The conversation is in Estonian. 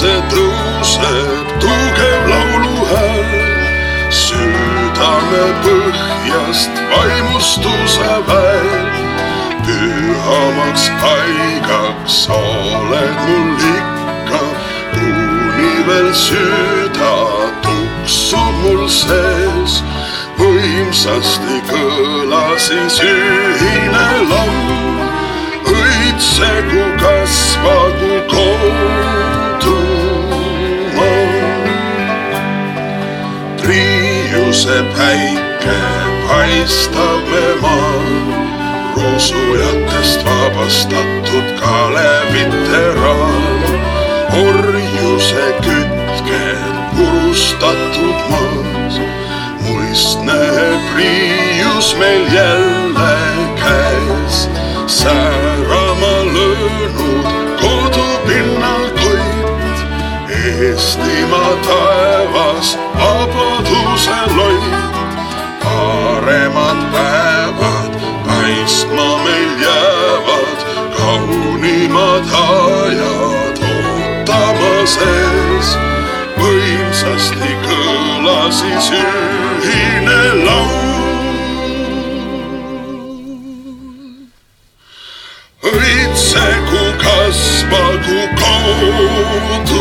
päikese tõuseb tugev lauluhääl, südame põhjast vaimustuse väel. Pühamaks paigaks oled mul ikka, kuni veel süda tuksub mul sees. Võimsasti kõlasis ühine laul, õitsegu kasvagu kodumaa. Priiuse päike paistab me maal, roosujatest vabastatud Kalevite raan. Orjuse kütked purustatud maas, muistne priius meil jälle käes. Säärama löönud kodupinnal koit, Eestimaa taevas vabaduse loid. Paremad päevad paistma meil jäävad, kaunimad ajad ootama sees. Võimsasti kõlasis ühine laul, õitsegu kasvagu kodu.